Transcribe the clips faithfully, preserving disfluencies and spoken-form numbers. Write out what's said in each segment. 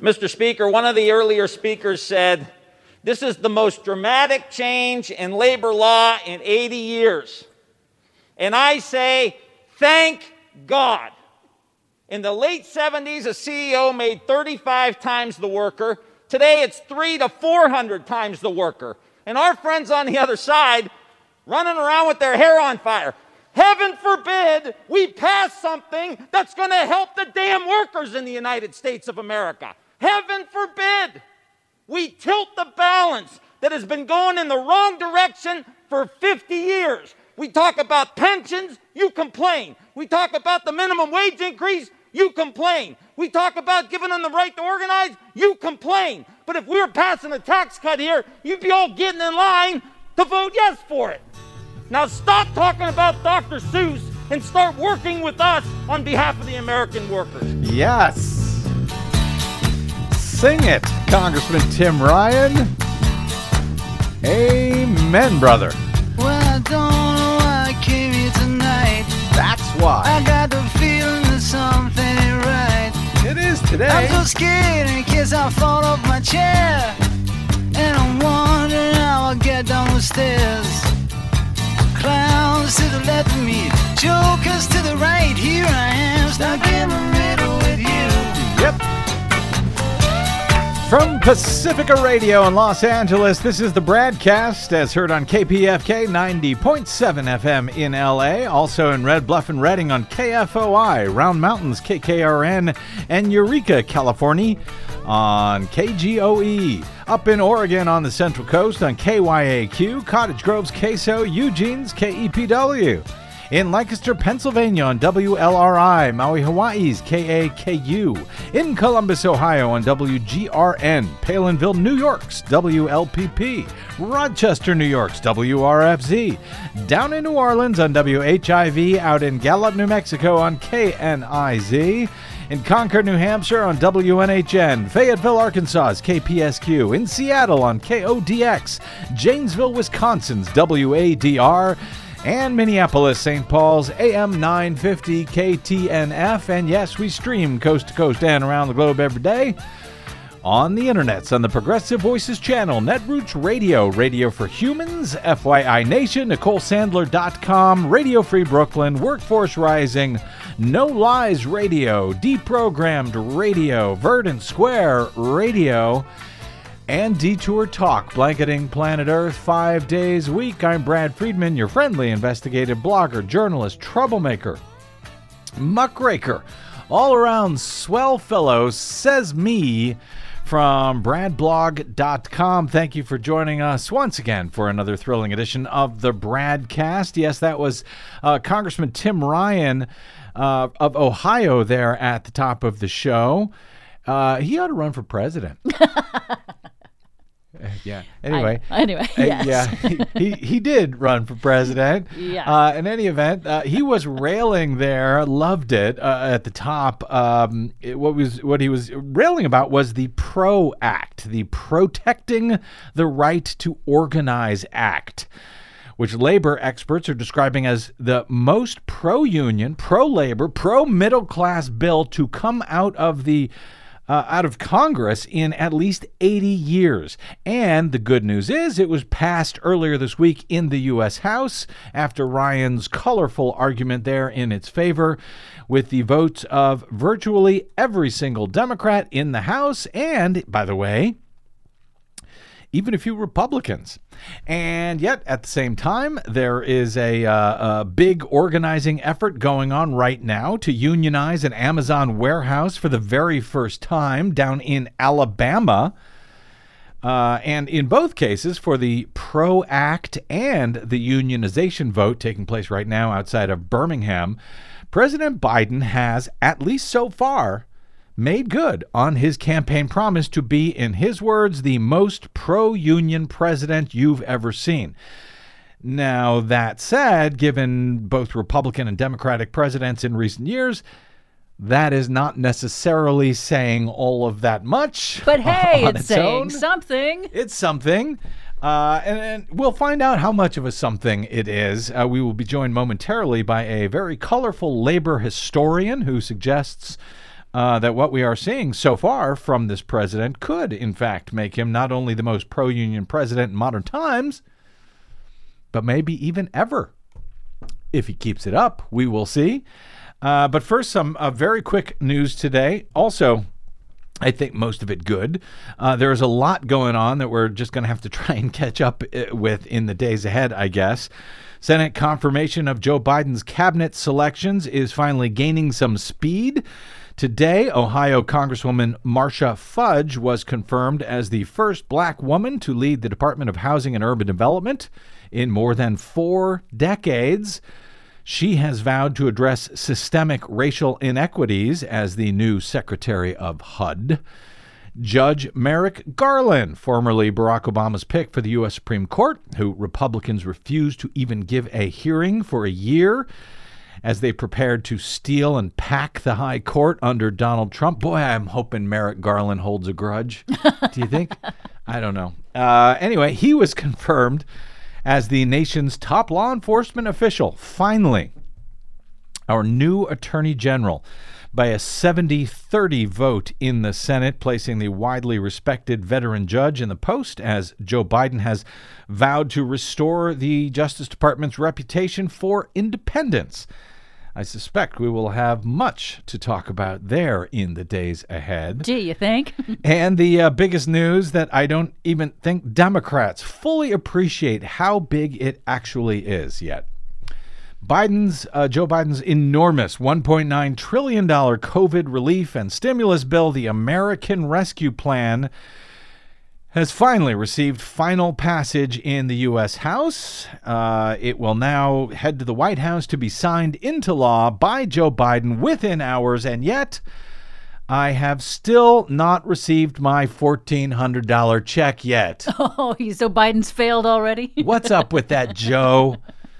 Mister Speaker, one of the earlier speakers said, this is the most dramatic change in labor law in eighty years. And I say, thank God. In the late seventies, a C E O made thirty-five times the worker. Today, it's three to four hundred times the worker. And our friends on the other side running around with their hair on fire. Heaven forbid we pass something that's going to help the damn workers in the United States of America. Heaven forbid we tilt the balance that has been going in the wrong direction for fifty years. We talk about pensions, you complain. We talk about the minimum wage increase, you complain. We talk about giving them the right to organize, you complain. But if we were passing a tax cut here, you'd be all getting in line to vote yes for it. Now stop talking about Doctor Seuss and start working with us on behalf of the American workers. Yes. Sing it, Congressman Tim Ryan. Amen, brother. Well, I don't know why I came here tonight. That's why. I got the feeling that something ain't right. It is today. I'm so scared in case I fall off my chair. And I'm wondering how I'll get down the stairs. Clowns to the left of me, jokers to the right. Here I am, stuck in the middle with you. Yep. From Pacifica Radio in Los Angeles, this is the Bradcast, as heard on K P F K ninety point seven F M in L A, also in Red Bluff and Redding on K F O I, Round Mountains K K R N, and Eureka, California on K G O E. Up in Oregon on the Central Coast on K Y A Q, Cottage Grove's K S O, Eugene's K E P W. In Lancaster, Pennsylvania on W L R I, Maui, Hawaii's K A K U. In Columbus, Ohio on W G R N, Palinville, New York's W L P P. Rochester, New York's W R F Z. Down in New Orleans on W H I V, out in Gallup, New Mexico on K N I Z. In Concord, New Hampshire on W N H N, Fayetteville, Arkansas's K P S Q, in Seattle on K O D X, Janesville, Wisconsin's W A D R, and Minneapolis, Saint Paul's A M nine fifty K T N F. And yes, we stream coast to coast and around the globe every day on the internets on the Progressive Voices channel, Netroots Radio, Radio for Humans, F Y I Nation, Nicole Sandler dot com, Radio Free Brooklyn, Workforce Rising, No Lies Radio, Deprogrammed Radio, Verdant Square Radio, and Detour Talk, blanketing planet Earth five days a week. I'm Brad Friedman, your friendly investigative blogger, journalist, troublemaker, muckraker, all-around swell fellow, says me, from brad blog dot com. Thank you for joining us once again for another thrilling edition of the Bradcast. Yes, that was uh, Congressman Tim Ryan uh, of Ohio there at the top of the show. Uh, he ought to run for president. Yeah. Anyway. I, anyway. Uh, Yes. Yeah. He, he he did run for president. Yeah. Uh, in any event, uh, he was railing there, loved it uh, at the top. Um, it, what was what he was railing about was the PRO Act, the Protecting the Right to Organize Act, which labor experts are describing as the most pro-union, pro-labor, pro-middle-class bill to come out of the Uh, out of Congress in at least eighty years. And the good news is it was passed earlier this week in the U S House after Ryan's colorful argument there in its favor, with the votes of virtually every single Democrat in the House and, by the way, even a few Republicans. And yet, at the same time, there is a, uh, a big organizing effort going on right now to unionize an Amazon warehouse for the very first time down in Alabama. Uh, and in both cases, for the PRO Act and the unionization vote taking place right now outside of Birmingham, President Biden has, at least so far, made good on his campaign promise to be, in his words, the most pro-union president you've ever seen. Now, that said, given both Republican and Democratic presidents in recent years, that is not necessarily saying all of that much. But hey, it's, its saying own. something. It's something. Uh, and, and we'll find out how much of a something it is. Uh, we will be joined momentarily by a very colorful labor historian who suggests uh, that what we are seeing so far from this president could, in fact, make him not only the most pro-union president in modern times, but maybe even ever. If he keeps it up, we will see. Uh, but first, some uh, very quick news today. Also, I think most of it good. Uh, there is a lot going on that we're just going to have to try and catch up with in the days ahead, I guess. Senate confirmation of Joe Biden's cabinet selections is finally gaining some speed. Today, Ohio Congresswoman Marcia Fudge was confirmed as the first black woman to lead the Department of Housing and Urban Development in more than four decades. She has vowed to address systemic racial inequities as the new Secretary of H U D. Judge Merrick Garland, formerly Barack Obama's pick for the U S Supreme Court, who Republicans refused to even give a hearing for a year as they prepared to steal and pack the high court under Donald Trump. Boy, I'm hoping Merrick Garland holds a grudge. Do you think? I don't know. Uh, anyway, he was confirmed as the nation's top law enforcement official. Finally, our new Attorney General, by a seventy thirty vote in the Senate, placing the widely respected veteran judge in the post as Joe Biden has vowed to restore the Justice Department's reputation for independence. I suspect we will have much to talk about there in the days ahead. Do you think? And the uh, biggest news that I don't even think Democrats fully appreciate how big it actually is yet. Biden's, uh, Joe Biden's enormous one point nine trillion dollars COVID relief and stimulus bill, the American Rescue Plan, has finally received final passage in the U S House. Uh, it will now head to the White House to be signed into law by Joe Biden within hours, and yet I have still not received my fourteen hundred dollars check yet. Oh, so Biden's failed already? What's up with that, Joe?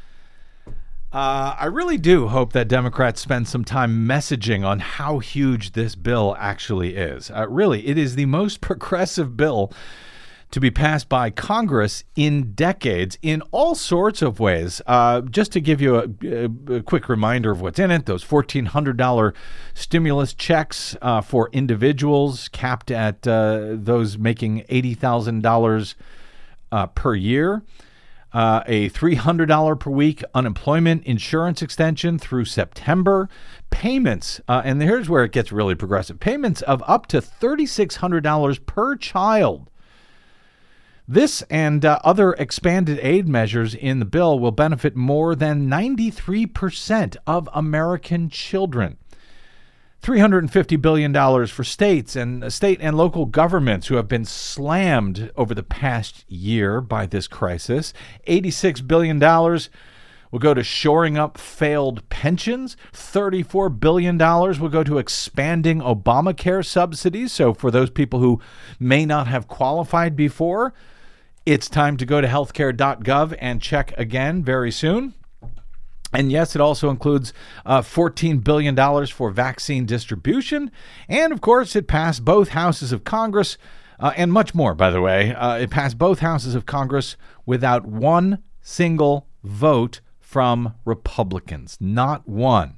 Uh, I really do hope that Democrats spend some time messaging on how huge this bill actually is. Uh, really, it is the most progressive bill to be passed by Congress in decades in all sorts of ways. Uh, just to give you a, a, a quick reminder of what's in it, those fourteen hundred dollars stimulus checks uh, for individuals capped at uh, those making eighty thousand dollars uh, per year. Uh, a three hundred dollars per week unemployment insurance extension through September. Payments, uh, and here's where it gets really progressive, payments of up to three thousand six hundred dollars per child. This and uh, other expanded aid measures in the bill will benefit more than ninety-three percent of American children. three hundred fifty billion dollars for states and state and local governments who have been slammed over the past year by this crisis. eighty-six billion dollars will go to shoring up failed pensions. thirty-four billion dollars will go to expanding Obamacare subsidies. So for those people who may not have qualified before, it's time to go to healthcare dot gov and check again very soon. And yes, it also includes uh, fourteen billion dollars for vaccine distribution. And of course, it passed both houses of Congress uh, and much more, by the way. Uh, it passed both houses of Congress without one single vote from Republicans. Not one.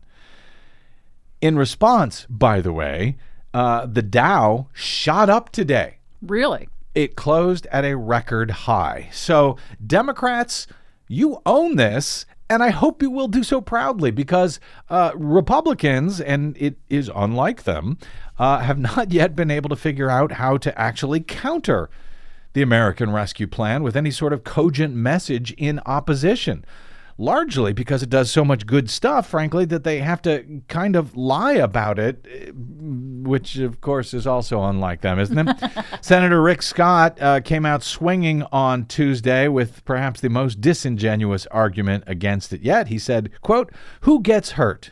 In response, by the way, uh, the Dow shot up today. Really? It closed at a record high. So Democrats, you own this. And I hope you will do so proudly, because uh, Republicans, and it is unlike them, uh, have not yet been able to figure out how to actually counter the American Rescue Plan with any sort of cogent message in opposition. Largely because it does so much good stuff, frankly, that they have to kind of lie about it, which, of course, is also unlike them, isn't it? Senator Rick Scott uh, came out swinging on Tuesday with perhaps the most disingenuous argument against it yet. He said, quote, "Who gets hurt?"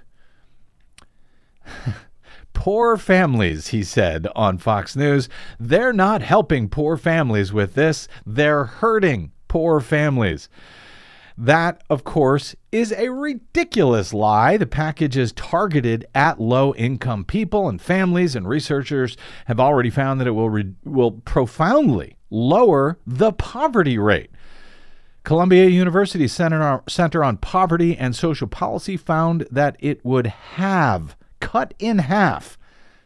Poor families, he said on Fox News. They're not helping poor families with this. They're hurting poor families. That, of course, is a ridiculous lie. The package is targeted at low-income people and families, and researchers have already found that it will re- will profoundly lower the poverty rate. Columbia University Center, Center on Poverty and Social Policy found that it would have, cut in half,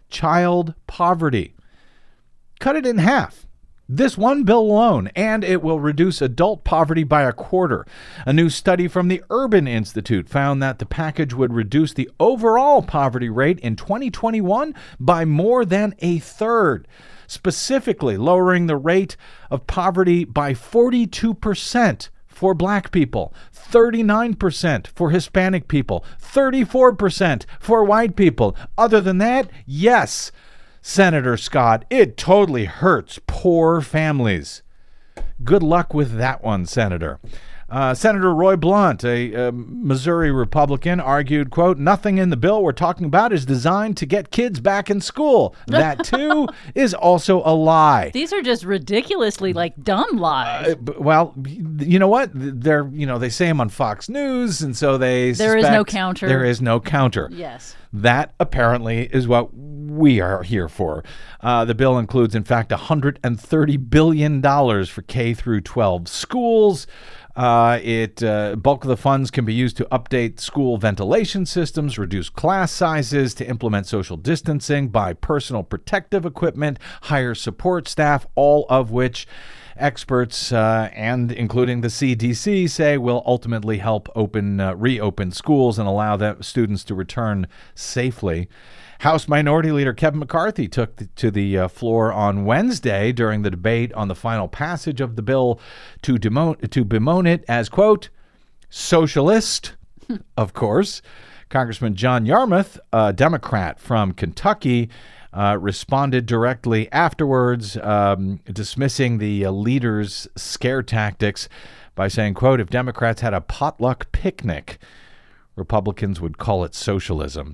child poverty. Cut it in half. This one bill alone, and it will reduce adult poverty by a quarter. A new study from the Urban Institute found that the package would reduce the overall poverty rate in twenty twenty-one by more than a third, specifically lowering the rate of poverty by forty-two percent for black people, thirty-nine percent for Hispanic people, thirty-four percent for white people. Other than that, yes, Senator Scott, it totally hurts poor families. Good luck with that one, Senator. Uh, Senator Roy Blunt, a, a Missouri Republican, argued, quote, nothing in the bill we're talking about is designed to get kids back in school. That, too, is also a lie. These are just ridiculously, like, dumb lies. Uh, well, you know what? They're, you know, they say them on Fox News, and so they There is no counter. There is no counter. Yes. That apparently is what we are here for. Uh, the bill includes, in fact, one hundred thirty billion dollars for K through twelve schools. Uh, it uh, bulk of the funds can be used to update school ventilation systems, reduce class sizes, to implement social distancing, buy personal protective equipment, hire support staff, all of which experts uh, and including the C D C say will ultimately help open uh, reopen schools and allow the students to return safely. House Minority Leader Kevin McCarthy took the, to the uh, floor on Wednesday during the debate on the final passage of the bill to, demote, to bemoan it as, quote, socialist, of course. Congressman John Yarmuth, a Democrat from Kentucky, uh, responded directly afterwards, um, dismissing the uh, leader's scare tactics by saying, quote, if Democrats had a potluck picnic, Republicans would call it socialism.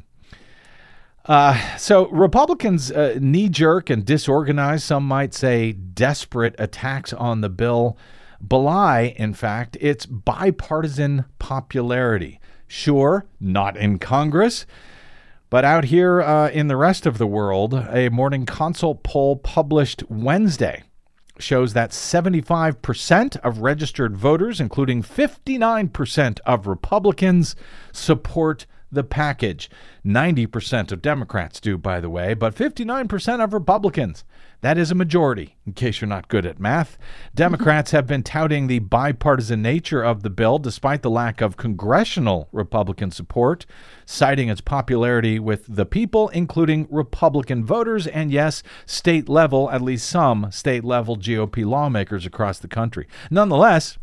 Uh, so Republicans' uh, knee-jerk and disorganized, some might say desperate attacks on the bill belie, in fact, its bipartisan popularity. Sure, not in Congress, but out here uh, in the rest of the world, a Morning Consult poll published Wednesday shows that seventy-five percent of registered voters, including fifty-nine percent of Republicans, support the package. ninety percent of Democrats do, by the way, but fifty-nine percent of Republicans. That is a majority, in case you're not good at math. Democrats have been touting the bipartisan nature of the bill despite the lack of congressional Republican support, citing its popularity with the people, including Republican voters, and yes, state level, at least some state level G O P lawmakers across the country. Nonetheless,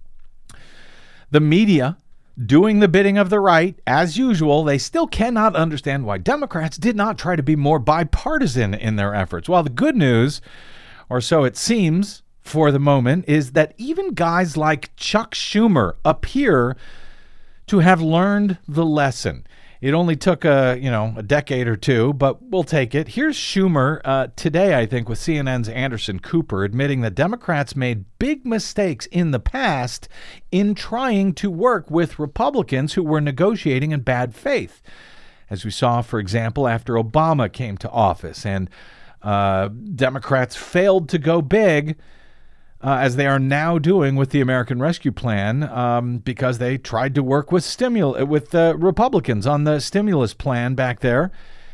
the media, doing the bidding of the right, as usual, they still cannot understand why Democrats did not try to be more bipartisan in their efforts. Well, the good news, or so it seems for the moment, is that even guys like Chuck Schumer appear to have learned the lesson. It only took a, you know, a decade or two, but we'll take it. Here's Schumer uh, today, I think, with C N N's Anderson Cooper, admitting that Democrats made big mistakes in the past in trying to work with Republicans who were negotiating in bad faith, as we saw, for example, after Obama came to office and uh, Democrats failed to go big, Uh, as they are now doing with the American Rescue Plan, um, because they tried to work with stimul- with uh, Republicans on the stimulus plan back there.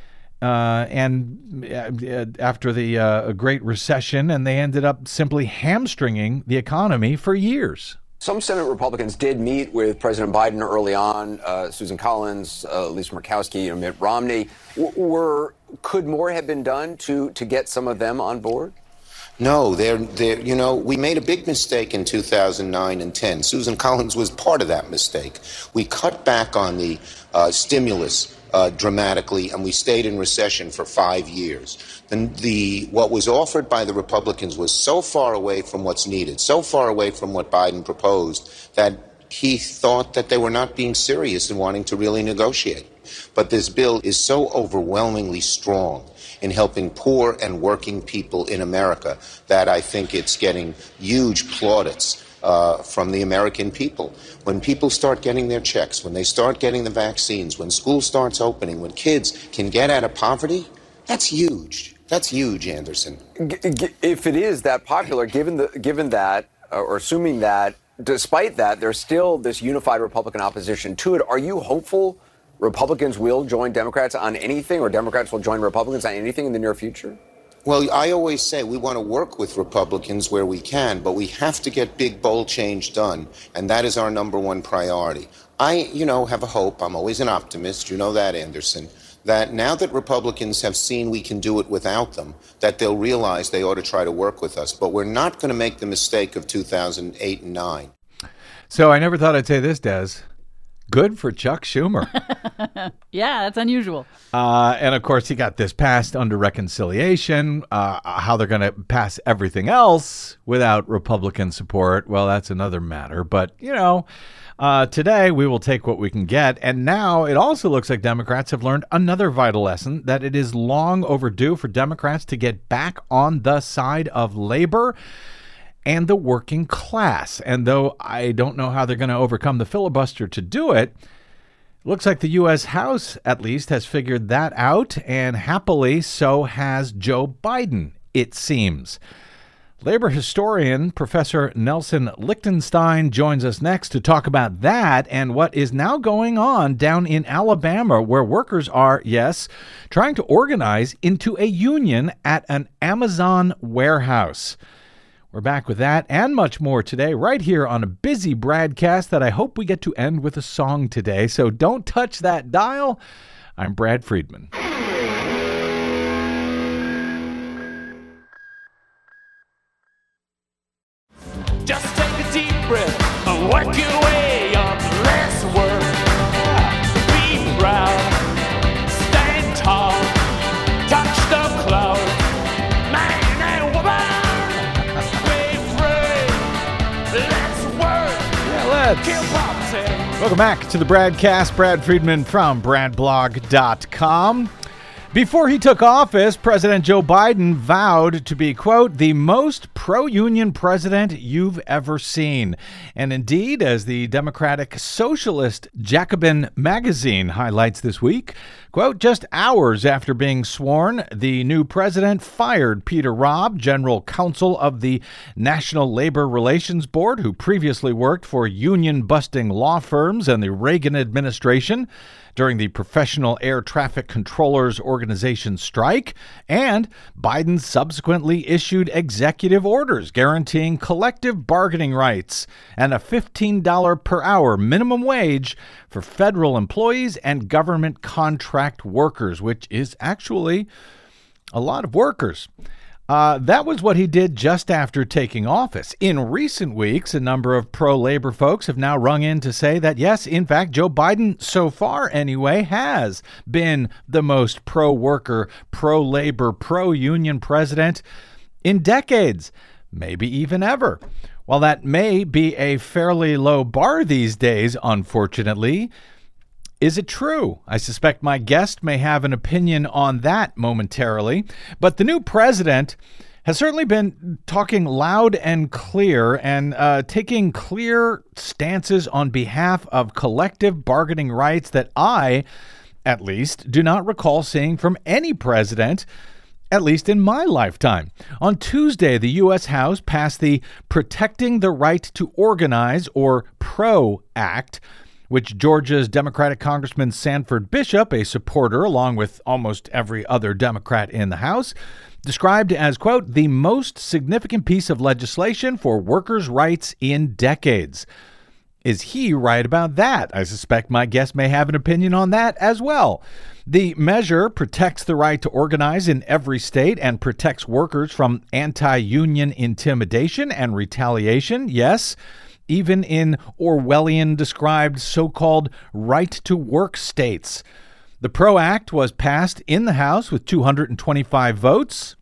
Uh, and uh, after the uh, Great Recession, and they ended up simply hamstringing the economy for years. Some Senate Republicans did meet with President Biden early on, uh, Susan Collins, uh, Lisa Murkowski, and Mitt Romney. W- were could more have been done to to get some of them on board? No, they're, they're, you know, we made a big mistake in two thousand nine and ten. Susan Collins was part of that mistake. We cut back on the uh, stimulus uh, dramatically, and we stayed in recession for five years. The, the what was offered by the Republicans was so far away from what's needed, so far away from what Biden proposed, that he thought that they were not being serious in wanting to really negotiate. But this bill is so overwhelmingly strong in helping poor and working people in America that I think it's getting huge plaudits uh, from the American people. When people start getting their checks, when they start getting the vaccines, when school starts opening, when kids can get out of poverty, that's huge. That's huge, Anderson. If it is that popular, given the given that, or assuming that, despite that, there's still this unified Republican opposition to it. Are you hopeful Republicans will join Democrats on anything, or Democrats will join Republicans on anything in the near future? Well, I always say we want to work with Republicans where we can, but we have to get big, bold change done, and that is our number one priority. I, you know, have a hope. I'm always an optimist. You know that, Anderson. That now that Republicans have seen we can do it without them, that they'll realize they ought to try to work with us. But we're not going to make the mistake of two thousand eight and nine. So I never thought I'd say this, Des. Good for Chuck Schumer. Yeah, that's unusual. Uh, and, of course, he got this passed under reconciliation. Uh, how they're going to pass everything else without Republican support, well, that's another matter. But, you know, uh, today we will take what we can get. And now it also looks like Democrats have learned another vital lesson, that it is long overdue for Democrats to get back on the side of labor and the working class. And though I don't know how they're going to overcome the filibuster to do it, looks like the U S House, at least, has figured that out, and happily so has Joe Biden, it seems. Labor historian Professor Nelson Lichtenstein joins us next to talk about that and what is now going on down in Alabama, where workers are, yes, trying to organize into a union at an Amazon warehouse. We're back with that and much more today, right here on a busy broadcast that I hope we get to end with a song today. So don't touch that dial. I'm Brad Friedman. Just take a deep breath and work your way up. Less work. Be proud. Stand tall. Touch the clouds. Man and woman. Welcome back to the Bradcast. Brad Friedman from brad blog dot com. Before he took office, President Joe Biden vowed to be, quote, the most pro-union president you've ever seen. And indeed, as the Democratic Socialist Jacobin magazine highlights this week, quote, just hours after being sworn, the new president fired Peter Robb, general counsel of the National Labor Relations Board, who previously worked for union-busting law firms and the Reagan administration during the Professional Air Traffic Controllers Organization strike, and Biden subsequently issued executive orders guaranteeing collective bargaining rights and a fifteen dollars per hour minimum wage for federal employees and government contract workers, which is actually a lot of workers. Uh, that was what he did just after taking office. In recent weeks, a number of pro-labor folks have now rung in to say that, yes, in fact, Joe Biden, so far anyway, has been the most pro-worker, pro-labor, pro-union president in decades, maybe even ever. While that may be a fairly low bar these days, unfortunately, is it true? I suspect my guest may have an opinion on that momentarily. But the new president has certainly been talking loud and clear and uh, taking clear stances on behalf of collective bargaining rights that I, at least, do not recall seeing from any president, at least in my lifetime. On Tuesday, the U S House passed the Protecting the Right to Organize, or PRO Act, which Georgia's Democratic Congressman Sanford Bishop, a supporter along with almost every other Democrat in the House, described as, quote, the most significant piece of legislation for workers' rights in decades. Is he right about that? I suspect my guest may have an opinion on that as well. The measure protects the right to organize in every state and protects workers from anti-union intimidation and retaliation. Yes, even in Orwellian-described so-called right-to-work states. The PRO Act was passed in the House with two hundred twenty-five votes.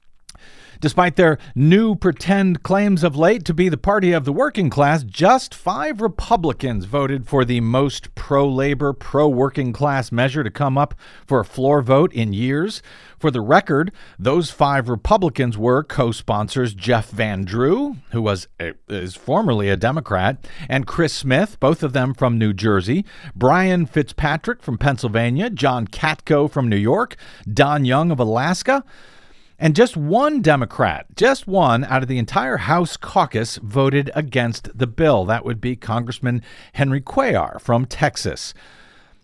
Despite their new pretend claims of late to be the party of the working class, just five Republicans voted for the most pro-labor, pro-working class measure to come up for a floor vote in years. For the record, those five Republicans were co-sponsors Jeff Van Drew, who was a, is formerly a Democrat, and Chris Smith, both of them from New Jersey, Brian Fitzpatrick from Pennsylvania, John Katko from New York, Don Young of Alaska. And just one Democrat, just one out of the entire House caucus voted against the bill. That would be Congressman Henry Cuellar from Texas.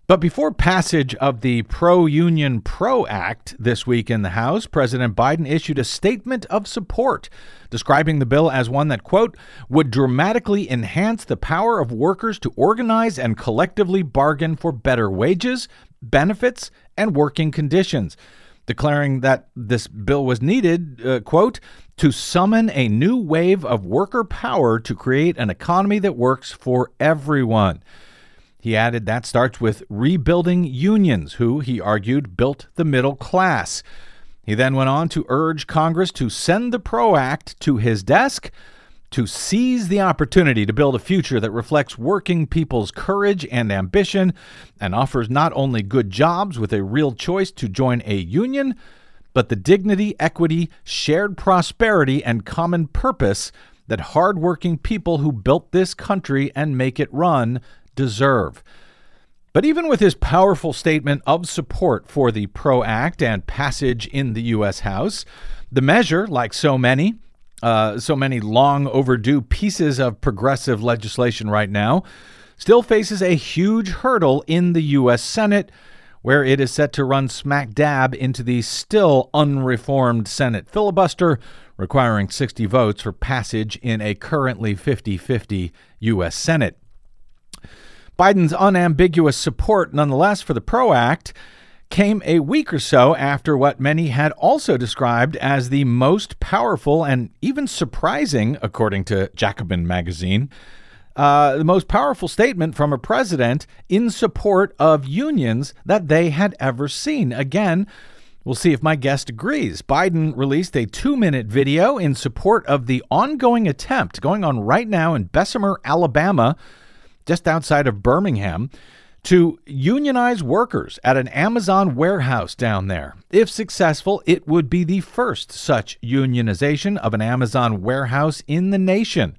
But before passage of the Pro-Union PRO Act this week in the House, President Biden issued a statement of support, describing the bill as one that, quote, would dramatically enhance the power of workers to organize and collectively bargain for better wages, benefits, and working conditions, declaring that this bill was needed, uh, quote, to summon a new wave of worker power to create an economy that works for everyone. He added that starts with rebuilding unions, who, he argued, built the middle class. He then went on to urge Congress to send the PRO Act to his desk to seize the opportunity to build a future that reflects working people's courage and ambition and offers not only good jobs with a real choice to join a union, but the dignity, equity, shared prosperity, and common purpose that hardworking people who built this country and make it run deserve. But even with his powerful statement of support for the PRO Act and passage in the U S House, the measure, like so many, uh, so many long overdue pieces of progressive legislation right now, still faces a huge hurdle in the U S Senate, where it is set to run smack dab into the still unreformed Senate filibuster, requiring sixty votes for passage in a currently fifty-fifty U S Senate. Biden's unambiguous support, nonetheless, for the PRO Act came a week or so after what many had also described as the most powerful and even surprising, according to Jacobin magazine, uh, the most powerful statement from a president in support of unions that they had ever seen. Again, we'll see if my guest agrees. Biden released a two-minute video in support of the ongoing attempt going on right now in Bessemer, Alabama, just outside of Birmingham, to unionize workers at an Amazon warehouse down there. If successful, it would be the first such unionization of an Amazon warehouse in the nation.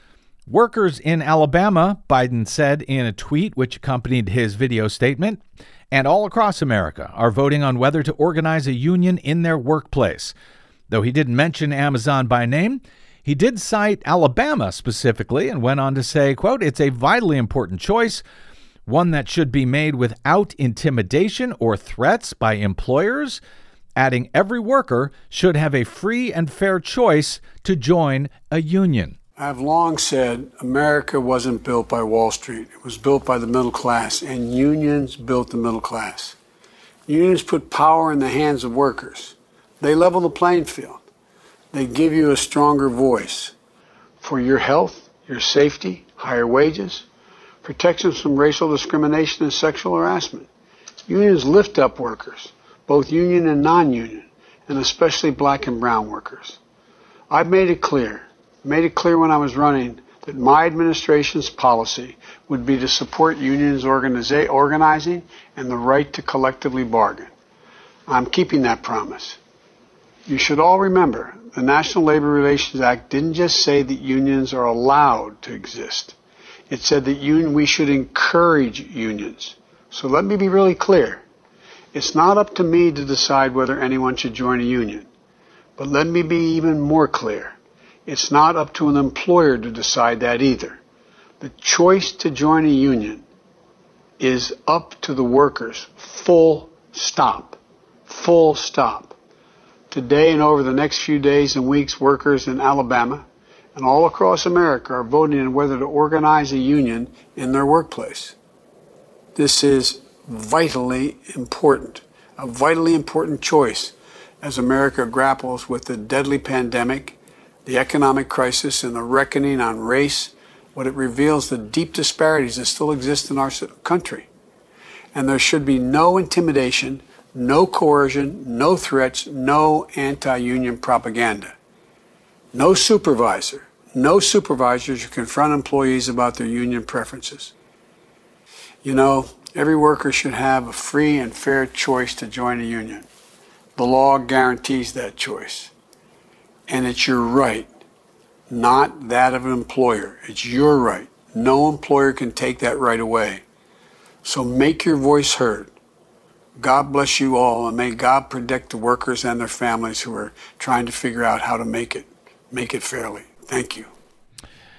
Workers in Alabama, Biden said in a tweet which accompanied his video statement, and all across America are voting on whether to organize a union in their workplace. Though he didn't mention Amazon by name, he did cite Alabama specifically and went on to say, quote, it's a vitally important choice, one that should be made without intimidation or threats by employers, adding every worker should have a free and fair choice to join a union. I've long said America wasn't built by Wall Street. It was built by the middle class, and unions built the middle class. Unions put power in the hands of workers. They level the playing field. They give you a stronger voice for your health, your safety, higher wages, protections from racial discrimination and sexual harassment. Unions lift up workers, both union and non-union, and especially black and brown workers. I've made it clear, made it clear when I was running, that my administration's policy would be to support unions organiza- organizing and the right to collectively bargain. I'm keeping that promise. You should all remember, the National Labor Relations Act didn't just say that unions are allowed to exist. It said that union, we should encourage unions. So let me be really clear. It's not up to me to decide whether anyone should join a union. But let me be even more clear. It's not up to an employer to decide that either. The choice to join a union is up to the workers. Full stop. Full stop. Today and over the next few days and weeks, workers in Alabama and all across America are voting on whether to organize a union in their workplace. This is vitally important, a vitally important choice as America grapples with the deadly pandemic, the economic crisis, and the reckoning on race. What it reveals the deep disparities that still exist in our country. And there should be no intimidation, no coercion, no threats, no anti-union propaganda. No supervisor, no supervisor should confront employees about their union preferences. You know, every worker should have a free and fair choice to join a union. The law guarantees that choice. And it's your right, not that of an employer. It's your right. No employer can take that right away. So make your voice heard. God bless you all, and may God protect the workers and their families who are trying to figure out how to make it, make it fairly. Thank you.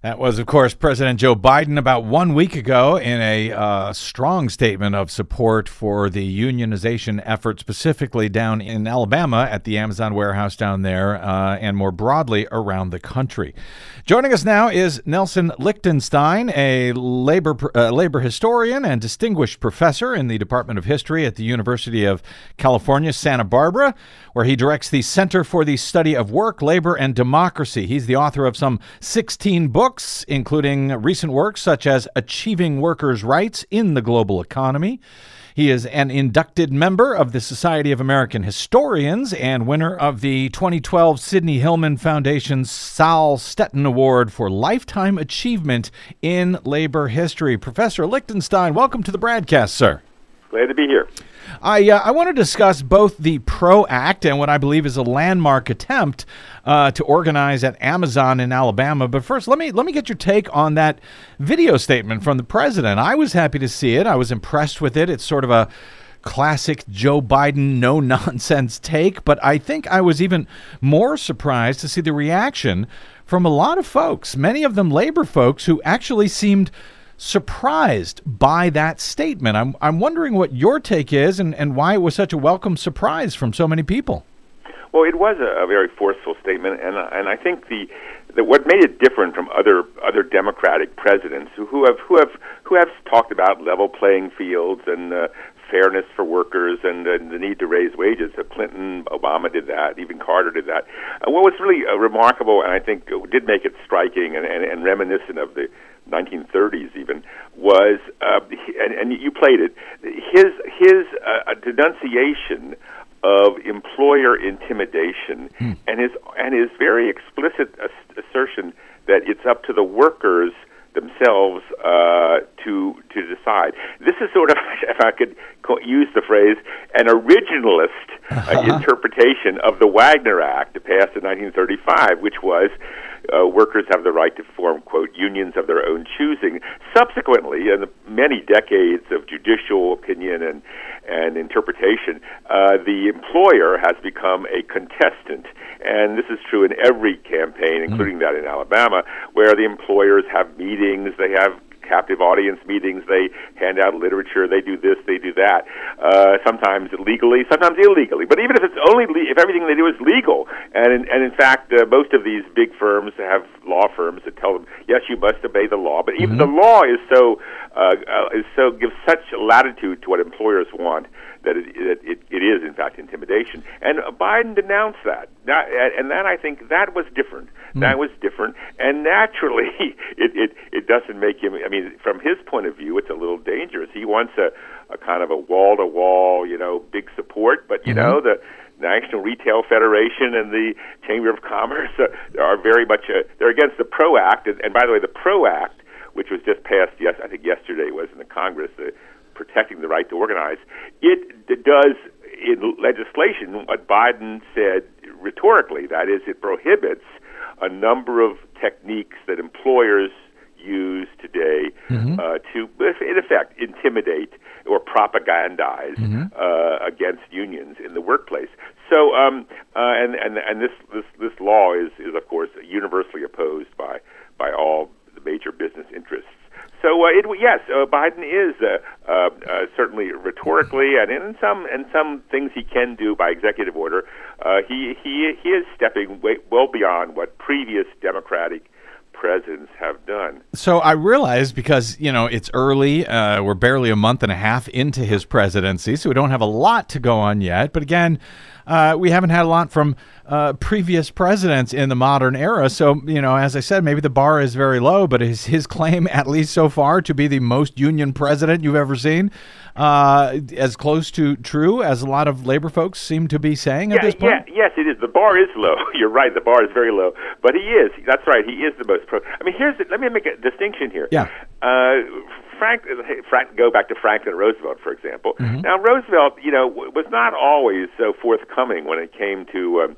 That was, of course, President Joe Biden about one week ago in a uh, strong statement of support for the unionization effort, specifically down in Alabama at the Amazon warehouse down there uh, and more broadly around the country. Joining us now is Nelson Lichtenstein, a labor uh, labor historian and distinguished professor in the Department of History at the University of California, Santa Barbara, where he directs the Center for the Study of Work, Labor, and Democracy. He's the author of some sixteen books, including recent works such as Achieving Workers' Rights in the Global Economy. He is an inducted member of the Society of American Historians and winner of the twenty twelve Sidney Hillman Foundation's Sal Stetton Award for Lifetime Achievement in Labor History. Professor Lichtenstein, welcome to the broadcast, sir. Glad to be here. I uh, I want to discuss both the PRO Act and what I believe is a landmark attempt uh, to organize at Amazon in Alabama. But first, let me let me get your take on that video statement from the president. I was happy to see it. I was impressed with it. It's sort of a classic Joe Biden no-nonsense take. But I think I was even more surprised to see the reaction from a lot of folks, many of them labor folks who actually seemed surprised by that statement. I'm I'm wondering what your take is and, and why it was such a welcome surprise from so many people. Well, it was a, a very forceful statement, and uh, and I think the, the what made it different from other other Democratic presidents who, who have who have who have talked about level playing fields and uh, fairness for workers and uh, the need to raise wages. So Clinton, Obama did that, even Carter did that. Uh, what was really uh, remarkable, and I think did make it striking and, and, and reminiscent of the nineteen thirties even, was, uh, and, and you played it, his, his uh, denunciation of employer intimidation hmm. and his and his very explicit assertion that it's up to the workers themselves uh, to to decide. This is sort of, if I could use the phrase, an originalist uh, interpretation of the Wagner Act passed in nineteen thirty-five, which was uh, workers have the right to form, quote, unions of their own choosing. Subsequently, in the many decades of judicial opinion and, and interpretation, uh, the employer has become a contestant. And this is true in every campaign, including mm. that in Alabama, where the employers have meetings, they have captive audience meetings, they hand out literature, they do this, they do that, uh, sometimes legally, sometimes illegally. But even if it's only le- if everything they do is legal, and in, and in fact, uh, most of these big firms have law firms that tell them, yes, you must obey the law. But even mm-hmm. the law is so uh, uh, is so gives such latitude to what employers want that it, it, it, it is, in fact, intimidation. And Biden denounced that. that. And that, I think, that was different. Mm. That was different. And naturally, it, it, it doesn't make him, I mean, from his point of view, it's a little dangerous. He wants a, a kind of a wall-to-wall, you know, big support. But, you mm-hmm. know, the National Retail Federation and the Chamber of Commerce uh, are very much, uh, they're against the PRO Act. And, and by the way, the PRO Act, which was just passed, yes, I think yesterday was in the Congress, the protecting the right to organize, it d- does in legislation what Biden said rhetorically. That is, it prohibits a number of techniques that employers use today mm-hmm. uh, to, in effect, intimidate or propagandize mm-hmm. uh, against unions in the workplace. So, um, uh, and and and this this this law is is of course universally opposed by by all the major business interests. So uh, it, yes, uh, Biden is uh, uh, uh, certainly rhetorically, and in some and some things he can do by executive order. Uh, he he he is stepping way, well beyond what previous Democratic presidents have done. So I realize, because you know it's early, uh, we're barely a month and a half into his presidency, so we don't have a lot to go on yet. But again, uh, we haven't had a lot from uh, previous presidents in the modern era. So, you know, as I said, maybe the bar is very low, but is his claim, at least so far, to be the most union president you've ever seen, uh, as close to true as a lot of labor folks seem to be saying yeah, at this point? Yeah, yes, it is. The bar is low. You're right. The bar is very low. But he is. That's right. He is the most pro. I mean, here's the, let me make a distinction here. Yeah. Uh, Frank, Frank, go back to Franklin Roosevelt, for example. Mm-hmm. Now, Roosevelt, you know, w- was not always so forthcoming when it came to um,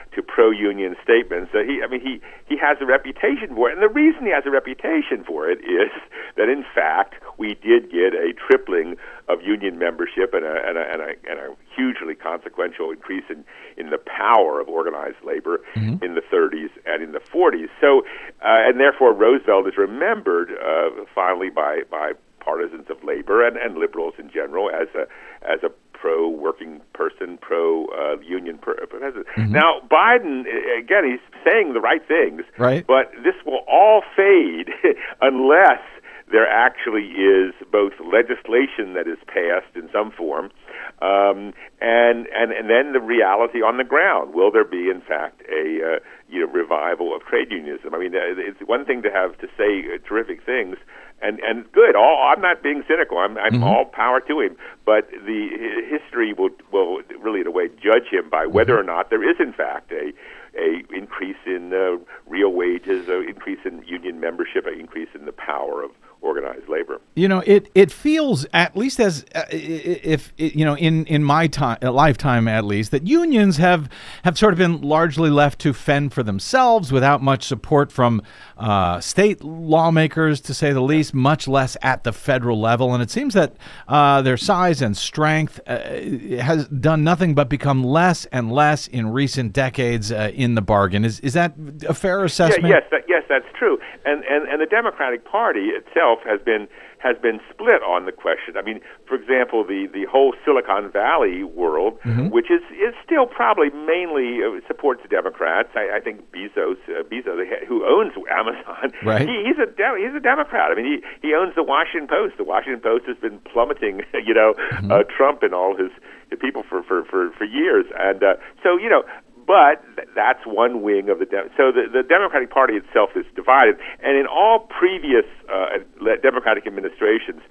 to pro-union statements. Uh, he, I mean, he, he has a reputation for it, and the reason he has a reputation for it is that, in fact, we did get a tripling of union membership and a, and a, and a, and a hugely consequential increase in, in the power of organized labor mm-hmm. in the thirties and in the forties. So, uh, and therefore, Roosevelt is remembered uh, finally by by partisans of labor and, and liberals in general as a as a pro-working person, pro-union uh, president. Mm-hmm. Now, Biden, again, he's saying the right things, right. but this will all fade unless there actually is both legislation that is passed in some form um, and, and and then the reality on the ground. Will there be, in fact, a uh, you know, revival of trade unionism? I mean, it's one thing to have to say uh, terrific things, and and good. All, I'm not being cynical. I'm, I'm mm-hmm. all power to him. But the history will will really, in a way, judge him by whether mm-hmm. or not there is, in fact, a a increase in uh, real wages, an increase in union membership, an increase in the power of organized labor. You know, it it feels, at least as uh, if it, you know, in in my time, lifetime at least, that unions have have sort of been largely left to fend for themselves without much support from uh, state lawmakers, to say the least, much less at the federal level. And it seems that uh, their size and strength uh, has done nothing but become less and less in recent decades. Uh, in the bargain, is is that a fair assessment? Yeah, yes, that, yes, that's true. And, and and the Democratic Party itself has been has been split on the question. I mean, for example, the, the whole Silicon Valley world, mm-hmm. which is, is still probably mainly uh, supports the Democrats. I, I think Bezos, uh, Bezos, who owns Amazon, right. he, he's a de- he's a Democrat. I mean, he, he owns the Washington Post. The Washington Post has been plummeting, you know, mm-hmm. uh, Trump and all his, his people for, for, for, for years. And uh, so, you know. But that's one wing of the de- so the, the Democratic Party itself is divided, and in all previous uh, Democratic administrations,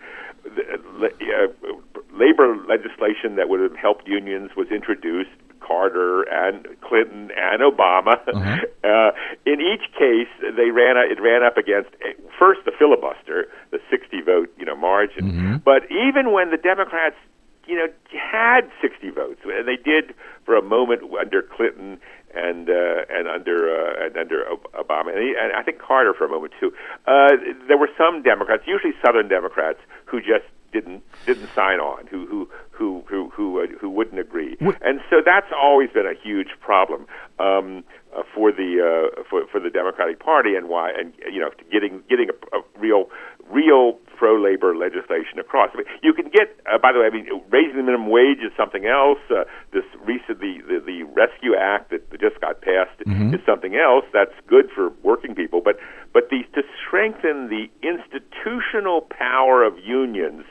the, uh, labor legislation that would have helped unions was introduced. Carter and Clinton and Obama. Mm-hmm. Uh, in each case, they ran a, it ran up against first the filibuster, the sixty vote you know margin. Mm-hmm. But even when the Democrats you know, had sixty votes, and they did for a moment under Clinton and uh, and under uh, and under Obama, and, he, and I think Carter for a moment too. Uh, there were some Democrats, usually Southern Democrats, who just didn't didn't sign on, who who who who who, uh, who wouldn't agree, and so that's always been a huge problem um, uh, for the uh, for for the Democratic Party, and why and you know getting getting a, a real real pro-labor legislation across. I mean, you can get, uh, by the way, I mean, raising the minimum wage is something else. Uh, this recent, the, the, the Rescue Act that just got passed mm-hmm. is something else. That's good for working people. But but the, to strengthen the institutional power of unions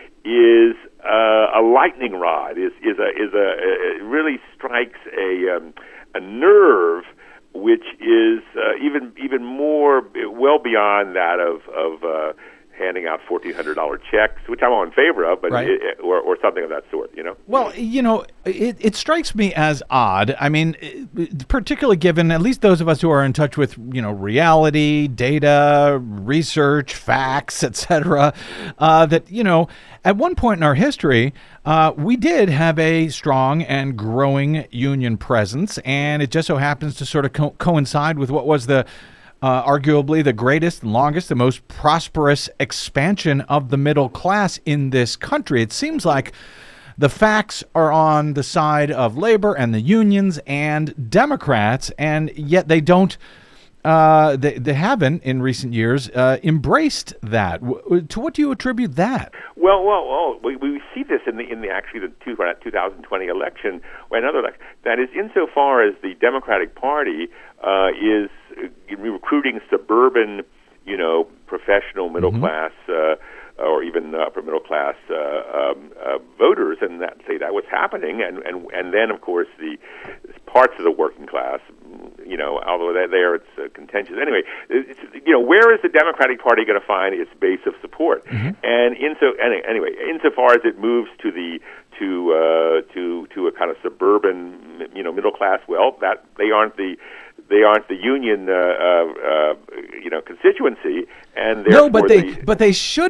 is uh, a lightning rod. is is a is a it really strikes a um, a nerve which is uh, even even more well beyond that of of uh, handing out fourteen hundred dollars checks, which I'm all in favor of, but right. it, or, or something of that sort, you know? Well, you know, it, it strikes me as odd. I mean, particularly given at least those of us who are in touch with, you know, reality, data, research, facts, et cetera, uh, that, you know, at one point in our history, uh, we did have a strong and growing union presence, and it just so happens to sort of co- coincide with what was the Uh, arguably the greatest, longest, the most prosperous expansion of the middle class in this country. It seems like the facts are on the side of labor and the unions and Democrats, and yet they don't, uh, they, they haven't in recent years uh, embraced that. W- to what do you attribute that? Well, well, well we, we see this in the in the actually the two, twenty twenty election, or another election. That is, insofar as the Democratic Party uh, is recruiting suburban, you know, professional middle mm-hmm. class uh, or even upper middle class uh, um, uh, voters, and that say that was happening, and, and and then of course the parts of the working class, you know, although they're there, it's uh, contentious. Anyway, it's, you know, where is the Democratic Party going to find its base of support? Mm-hmm. And in so anyway, insofar as it moves to the to uh, to to a kind of suburban, you know, middle class, well, that they aren't the They aren't the union, uh, uh, uh, you know, constituency, and no, but they the, but they should be.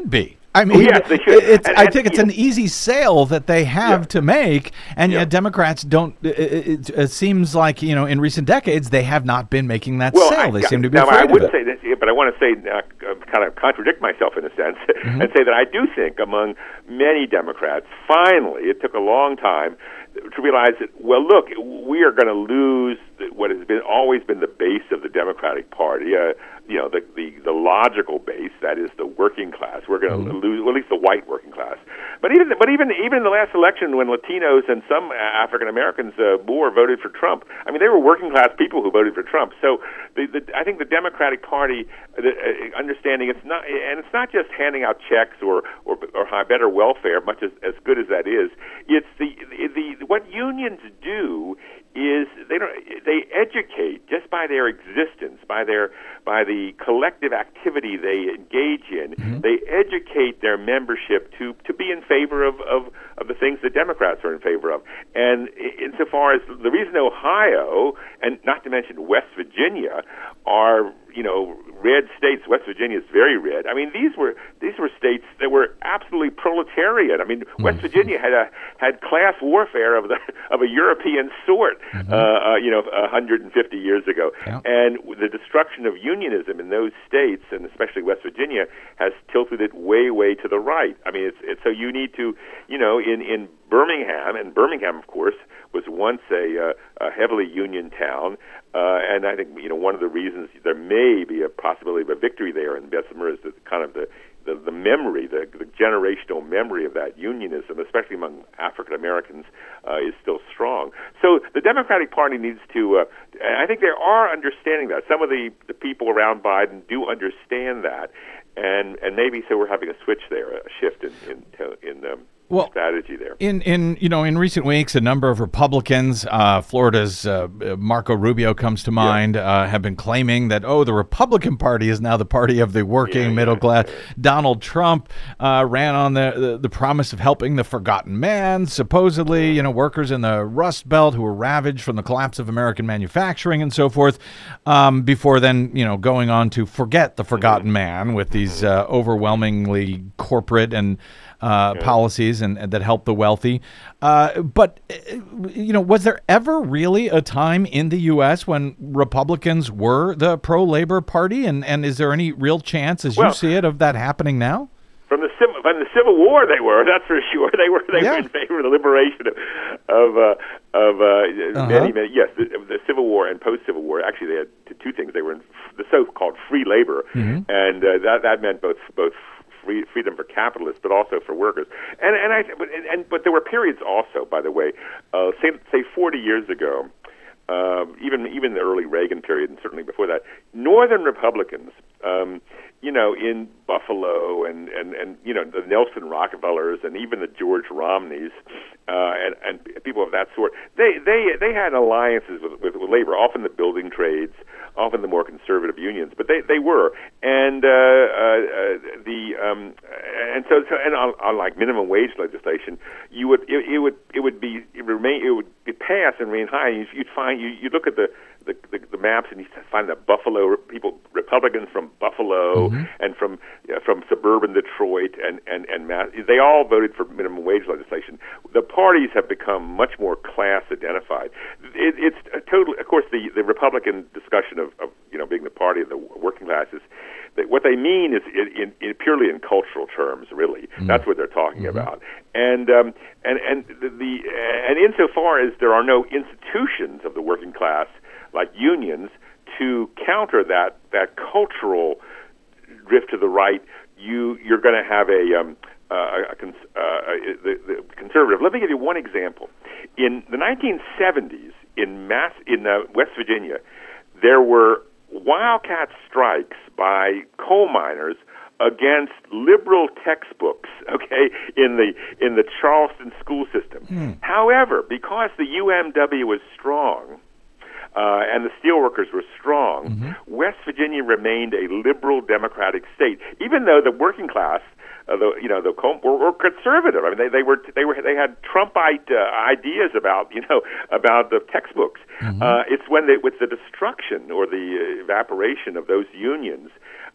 I mean, yes, they should. it's, And- I and, think it's you an know, easy sale that they have Yeah. to make, and Yeah. yet Democrats don't. It, it, it seems like, you know, in recent decades they have not been making that Well, sale. I, They seem to be now, afraid I of wouldn't it. say this, but I want to say, uh, uh, kind of contradict myself in a sense, Mm-hmm. and say that I do think among many Democrats, finally, it took a long time to realize that, well, look, we are going to lose what has been always been the base of the Democratic Party. Uh, you know, the, the the logical base, that is the working class. We're going to Mm-hmm. lose, well, at least the white working class. But even but even even in the last election, when Latinos and some African Americans uh, more voted for Trump, I mean, they were working class people who voted for Trump. So the, the, I think the Democratic Party, the, uh, understanding it's not, and it's not just handing out checks or or, or high, better welfare, much as as good as that is. It's the the, the what unions do is they don't they educate just by their existence, by their by the collective activity they engage in. Mm-hmm. They educate their membership to to be in favor of, of of the things that Democrats are in favor of. And insofar as the reason Ohio, and not to mention West Virginia, are, you know, red states. West Virginia is very red. I mean, these were these were states that were absolutely proletarian. I mean, West Virginia had a had class warfare of the of a European sort, Mm-hmm. uh, uh, you know, one hundred fifty years ago. Yeah. And the destruction of unionism in those states, and especially West Virginia, has tilted it way, way to the right. I mean, it's, it's so you need to, you know, in in Birmingham, and Birmingham, of course, was once a, uh, a heavily union town. Uh, and I think, you know, one of the reasons there may be a possibility of a victory there in Bessemer is the kind of the, the, the memory, the, the generational memory of that unionism, especially among African Americans, uh, is still strong. So the Democratic Party needs to, uh, and I think they are understanding that. Some of the, the people around Biden do understand that, and and maybe so we're having a switch there, a shift in in, in um, Well, strategy there. In, in you know, in recent weeks, a number of Republicans, uh, Florida's uh, Marco Rubio comes to mind, yeah. uh, have been claiming that, oh, the Republican Party is now the party of the working yeah, middle yeah, class. Yeah. Donald Trump uh, ran on the, the, the promise of helping the forgotten man, supposedly, you know, workers in the Rust Belt who were ravaged from the collapse of American manufacturing and so forth, um, before then, you know, going on to forget the forgotten mm-hmm. man with these uh, overwhelmingly corporate and Uh, yeah. policies and, and that help the wealthy. Uh, but, you know, was there ever really a time in the U S when Republicans were the pro-labor party? And, and is there any real chance, as well, you see it, of that happening now? From the Civil, from the Civil War, they were. That's for sure. They were. They yeah. were in favor of the liberation of of, uh, of uh, uh-huh. many, many. Yes, the, the Civil War and post-Civil War. Actually, they had two things. They were in the so-called free labor, mm-hmm. and uh, that that meant both both. Free, freedom for capitalists, but also for workers. And and I but and, and but there were periods also, by the way, uh, say say forty years ago, uh, even even the early Reagan period, and certainly before that, Northern Republicans, um, you know, in Buffalo and, and, and you know the Nelson Rockefellers and even the George Romneys uh, and and people of that sort, they they they had alliances with, with, with labor, often the building trades, often the more conservative unions, but they, they were, and uh, uh, the um, and so, so and on, on like minimum wage legislation, you would it, it would it would be it remain it would be passed and remain high. And you'd find you you look at the the, the, the maps and you find that Buffalo people Republicans from Buffalo mm-hmm. and from uh, from suburban Detroit and and and Mass, they all voted for minimum wage legislation. The parties have become much more class identified. It, it's a total, of course, the, the Republican discussion of, of you know being the party of the working classes. That what they mean is in, in, in purely in cultural terms. Really, mm-hmm. that's what they're talking mm-hmm. about. And um, and and the, the and insofar as there are no institutions of the working class like unions to counter that that cultural drift to the right, you you're going to have a um, uh, a, cons- uh, the, the conservative. Let me give you one example. In the nineteen seventies, in Mass in uh, West Virginia, there were wildcat strikes by coal miners against liberal textbooks. Okay, in the in the Charleston school system. Hmm. However, because the U M W was strong. Uh, and the steelworkers were strong, mm-hmm. West Virginia remained a liberal democratic state, even though the working class, uh, the you know the were, were conservative. I mean, they, they were they were they had Trumpite uh, ideas about you know about the textbooks. Mm-hmm. Uh, it's when they, with the destruction or the evaporation of those unions,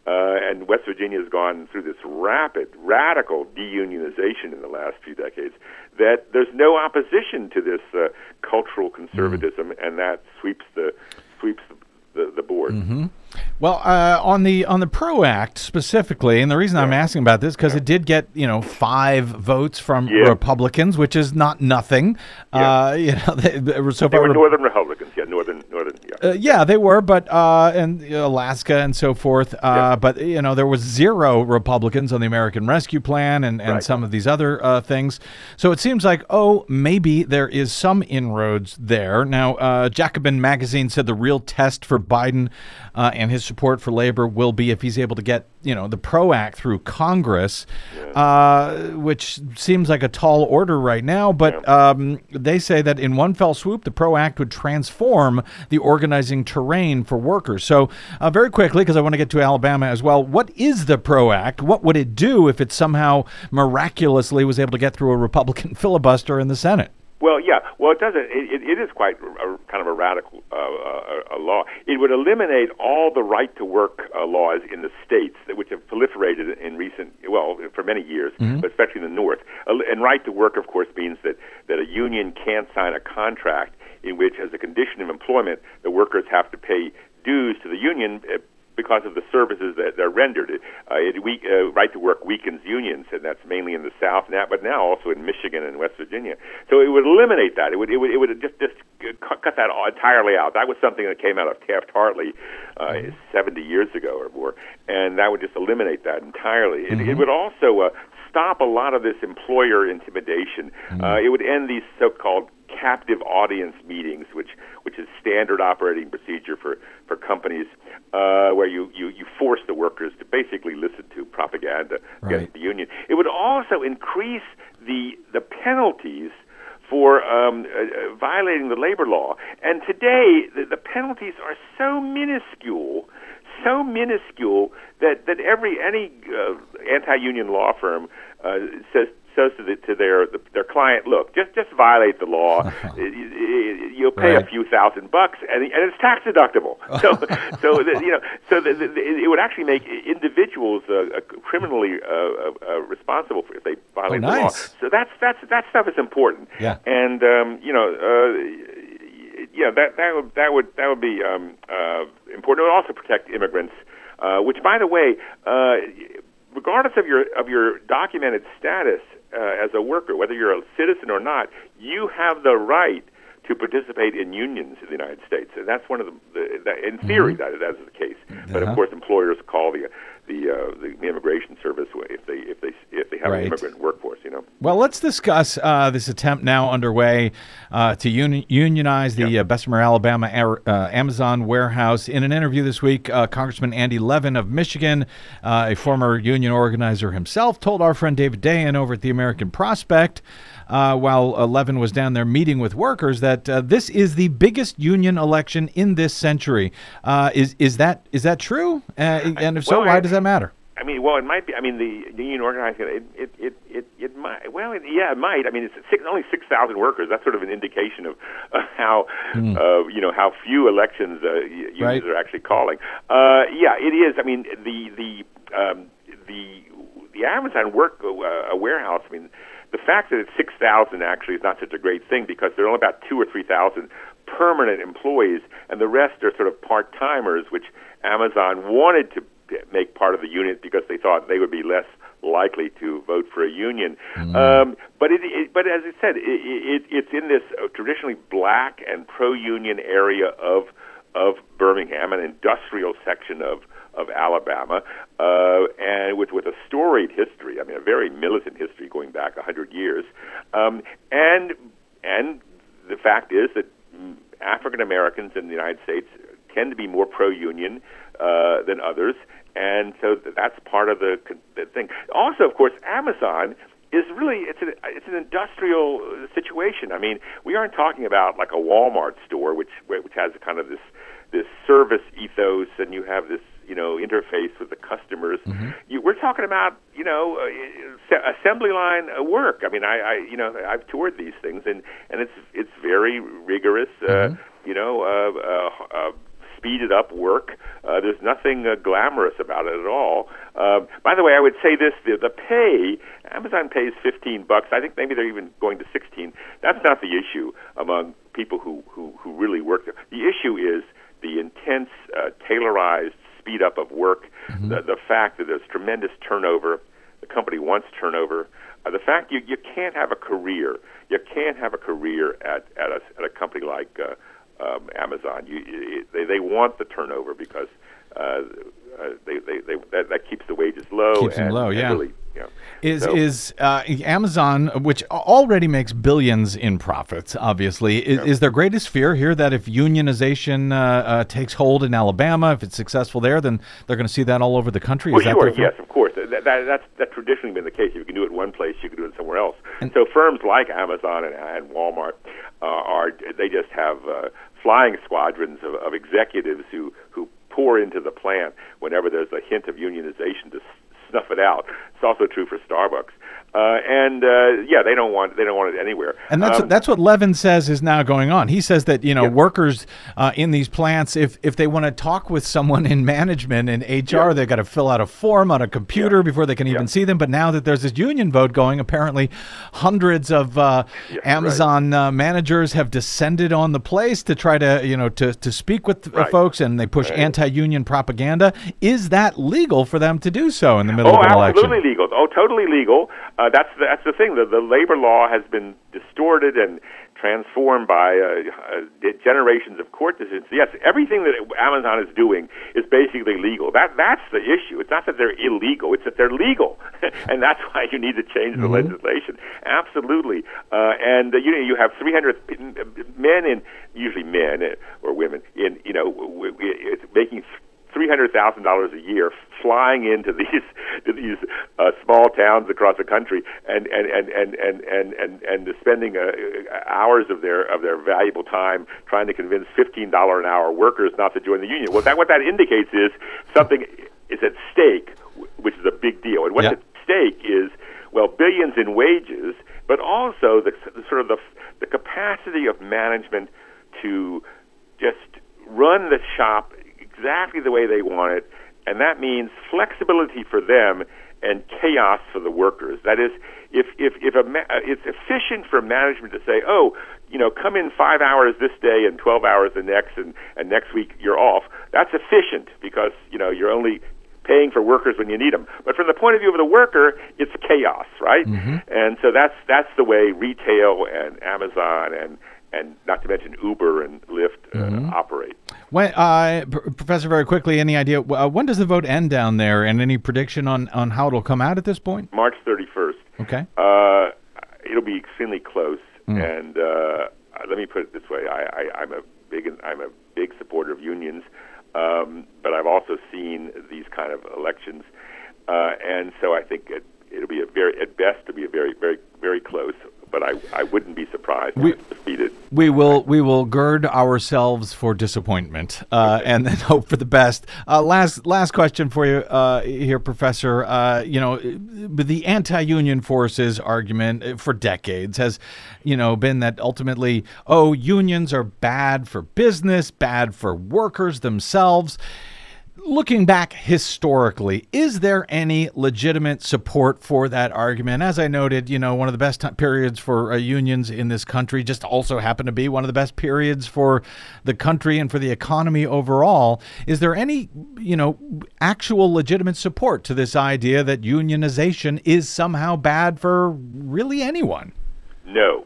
uh, and West Virginia has gone through this rapid, radical deunionization in the last few decades, that there's no opposition to this uh, cultural conservatism, mm. and that sweeps the sweeps the, the, the board. Mm-hmm. Well, uh, on the on the PRO Act specifically, and the reason yeah. I'm asking about this because yeah. it did get you know five votes from yeah. Republicans, which is not nothing. Yeah. Uh, you know, they, so they were Re- Northern Republicans, yeah, Northern Northern. Yeah, uh, yeah they were, but uh, and uh, Alaska and so forth. Uh, yeah. But you know, there was zero Republicans on the American Rescue Plan and, and right. some of these other uh, things. So it seems like oh, maybe there is some inroads there. Now, uh, Jacobin magazine said the real test for Biden uh, and his support for labor will be if he's able to get, you know, the PRO Act through Congress, yeah. uh, which seems like a tall order right now. But yeah. um, they say that in one fell swoop, the PRO Act would transform the organizing terrain for workers. So uh, very quickly, because I want to get to Alabama as well, what is the PRO Act? What would it do if it somehow miraculously was able to get through a Republican filibuster in the Senate? Well, yeah. Well, it doesn't. It, it is quite a, kind of a radical uh, uh, a law. It would eliminate all the right-to-work uh, laws in the states, that, which have proliferated in recent, well, for many years, mm-hmm. but especially in the North. Uh, and right-to-work, of course, means that, that a union can't sign a contract in which, as a condition of employment, the workers have to pay dues to the union uh, because of the services that they're rendered. Uh, it weak, uh, right to work weakens unions, and that's mainly in the South now, but now also in Michigan and West Virginia. So it would eliminate that. It would it would, it would just just cut that entirely out. That was something that came out of Taft-Hartley uh, seventy years ago or more, and that would just eliminate that entirely. Mm-hmm. It, it would also uh, stop a lot of this employer intimidation. Mm-hmm. Uh, it would end these so-called captive audience meetings, which which is standard operating procedure for, for companies, uh, where you, you, you force the workers to basically listen to propaganda right. against the union. It would also increase the the penalties for um, uh, violating the labor law. And today, the, the penalties are so minuscule, so minuscule that, that every any uh, anti-union law firm uh, says says to, the, to their the, their client, look, just just violate the law. You'll pay right. a few thousand bucks, and, and it's tax deductible. So, so the, you know, so the, the, it would actually make individuals uh, criminally uh, uh, responsible for if they violate oh, nice. the law. So that's that's that stuff is important. Yeah, and um, you know. Uh, Yeah, that that would that would that would be um, uh, important. It would also protect immigrants, uh, which, by the way, uh, regardless of your of your documented status uh, as a worker, whether you're a citizen or not, you have the right to participate in unions in the United States, and that's one of the, the, the in theory mm-hmm. that, that is the case. Uh-huh. But of course, employers call the the uh, the immigration service if they if they if they have right. an immigrant workforce, you know. Well, let's discuss uh, this attempt now underway uh, to uni- unionize the yeah. uh, Bessemer, Alabama uh, Amazon warehouse. In an interview this week, uh, Congressman Andy Levin of Michigan, uh, a former union organizer himself, told our friend David Dayen over at the American Prospect, uh, while uh, Levin was down there meeting with workers, that uh, this is the biggest union election in this century. Uh, is is that is that true? Uh, and if so, well, why I, does that matter? I mean, well, it might be. I mean, the union organizing it, it, it, it, it might. Well, it, yeah, it might. I mean, it's six, only six thousand workers. That's sort of an indication of uh, how, mm. uh, you know, how few elections uh, unions right. are actually calling. Uh, yeah, it is. I mean, the the um, the the Amazon work uh, warehouse. I mean, the fact that it's six thousand actually is not such a great thing because there are only about two or three thousand permanent employees, and the rest are sort of part timers, which Amazon wanted to make part of the union because they thought they would be less likely to vote for a union. Mm. Um, but it, it, but as I said, it, it, it's in this traditionally black and pro-union area of of Birmingham, an industrial section of of Alabama, uh, and with with a storied history. I mean, a very militant history going back a hundred years. Um, and and the fact is that African Americans in the United States tend to be more pro-union uh, than others. And so that's part of the, the thing. Also, of course, Amazon is really, it's an, it's an industrial situation. I mean, we aren't talking about like a Walmart store, which which has kind of this this service ethos, and you have this, you know, interface with the customers. Mm-hmm. You, we're talking about, you know, uh, assembly line work. I mean, I, I, you know, I've toured these things, and, and it's it's very rigorous, uh, mm-hmm. you know, uh, uh, uh, speeded up work. Uh, there's nothing uh, glamorous about it at all. Uh, by the way, I would say this: the, the pay, Amazon pays fifteen bucks. I think maybe they're even going to sixteen. That's not the issue among people who, who, who really work there. The issue is the intense, uh, tailorized speed up of work, mm-hmm. the, the fact that there's tremendous turnover. The company wants turnover. Uh, the fact you, you can't have a career. You can't have a career at, at, a, at a company like uh, um, Amazon. You, you, they, they want the turnover because uh, uh, they, they, they, that, that keeps the wages low. Keeps them and, low, and yeah. Really, you know, Is so, is uh, Amazon, which already makes billions in profits, obviously, is, yeah. is their greatest fear here that if unionization uh, uh, takes hold in Alabama, if it's successful there, then they're going to see that all over the country? Well, is that sure, their fear? yes, of course. That, that, that's, that's traditionally been the case. If you can do it in one place, you can do it somewhere else. And, so firms like Amazon and, and Walmart uh, are they just have uh, flying squadrons of, of executives who, who pour into the plant whenever there's a hint of unionization to snuff it out. It's also true for Starbucks. Uh, and uh, yeah, they don't want they don't want it anywhere. And that's um, that's what Levin says is now going on. He says that you know yeah. workers uh, in these plants, if if they want to talk with someone in management and H R, yeah. they've got to fill out a form on a computer yeah. before they can even yeah. see them. But now that there's this union vote going, apparently hundreds of uh, yeah, Amazon right. uh, managers have descended on the place to try to you know to to speak with right. uh, folks, and they push right. anti-union propaganda. Is that legal for them to do so in the middle oh, of an election? absolutely legal. Oh, totally legal. Uh, that's the, that's the thing. The, the labor law has been distorted and transformed by uh, uh, generations of court decisions. Yes, everything that Amazon is doing is basically legal. That that's the issue. It's not that they're illegal; it's that they're legal, and that's why you need to change the mm-hmm. legislation. Absolutely. Uh, and uh, you know, you have three hundred men in, usually men or women in, you know, w- w- it's making three hundred thousand dollars a year flying into these to these uh, small towns across the country and and and and and and, and, and spending uh, hours of their of their valuable time trying to convince fifteen dollars an hour workers not to join the union. Well, that what that indicates is something is at stake, which is a big deal. And what's yeah. at stake is, well, billions in wages, but also the, the sort of the the capacity of management to just run the shop exactly the way they want it, and that means flexibility for them and chaos for the workers. That is, if if if a ma- it's efficient for management to say, oh, you know, come in five hours this day and twelve hours the next, and, and next week you're off. That's efficient because you know you're only paying for workers when you need them. But from the point of view of the worker, it's chaos, right? Mm-hmm. And so that's that's the way retail and Amazon and and not to mention Uber and Lyft uh, mm-hmm. operate. When, uh, P- Professor, very quickly, any idea uh, when does the vote end down there, and any prediction on, on how it'll come out at this point? March thirty-first. Okay. Uh, it'll be extremely close, mm. and uh, let me put it this way: I, I, I'm a big I'm a big supporter of unions, um, but I've also seen these kind of elections, uh, and so I think it, it'll be a very at best it'll be a very very very close. But I, I wouldn't be surprised if we, it's defeated. We will we will gird ourselves for disappointment uh, okay. and then hope for the best. Uh, last last question for you uh, here, Professor. Uh, you know, the anti-union forces argument for decades has, you know, been that ultimately, oh, unions are bad for business, bad for workers themselves. Looking back historically, is there any legitimate support for that argument? As I noted, you know, one of the best time periods for uh, unions in this country just also happened to be one of the best periods for the country and for the economy overall. Is there any, you know, actual legitimate support to this idea that unionization is somehow bad for really anyone? No.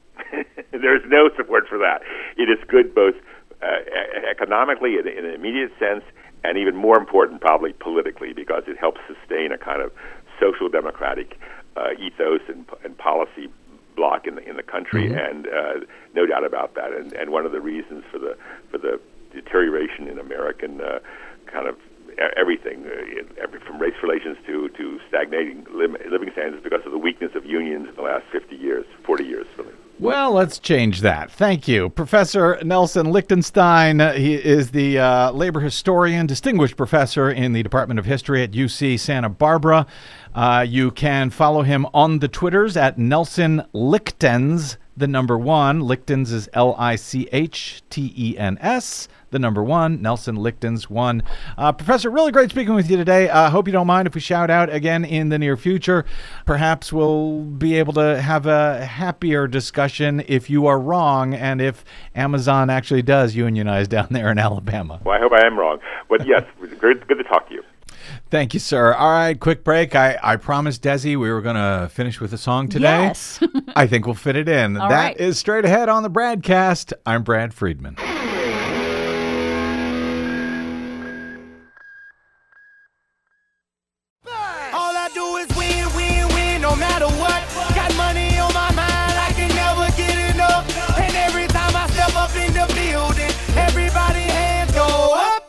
There's no support for that. It is good both uh, economically in, in an immediate sense, and even more important, probably politically, because it helps sustain a kind of social democratic uh, ethos and, and policy block in the in the country, mm-hmm. and uh, no doubt about that. And, and one of the reasons for the for the deterioration in American uh, kind of everything, uh, every, from race relations to to stagnating living standards, because of the weakness of unions in the last fifty years, forty years, really. Well, let's change that. Thank you. Professor Nelson Lichtenstein. Uh, he is the uh, labor historian, distinguished professor in the Department of History at U C Santa Barbara. Uh, you can follow him on the Twitters at Nelson Lichtens, the number one. Lichtens is L I C H T E N S. The number one, Nelson Lichtens, one. Uh, Professor, really great speaking with you today. I uh, hope you don't mind if we shout out again in the near future. Perhaps we'll be able to have a happier discussion if you are wrong and if Amazon actually does unionize down there in Alabama. Well, I hope I am wrong. But yes, good, good to talk to you. Thank you, sir. All right, quick break. I, I promised Desi we were going to finish with a song today. Yes. I think we'll fit it in. All that right. is straight ahead on the Bradcast. I'm Brad Friedman. All I do is win, win, win, no matter what. Got money on my mind, I can never get enough. And every time I step up in the building, everybody hands go up.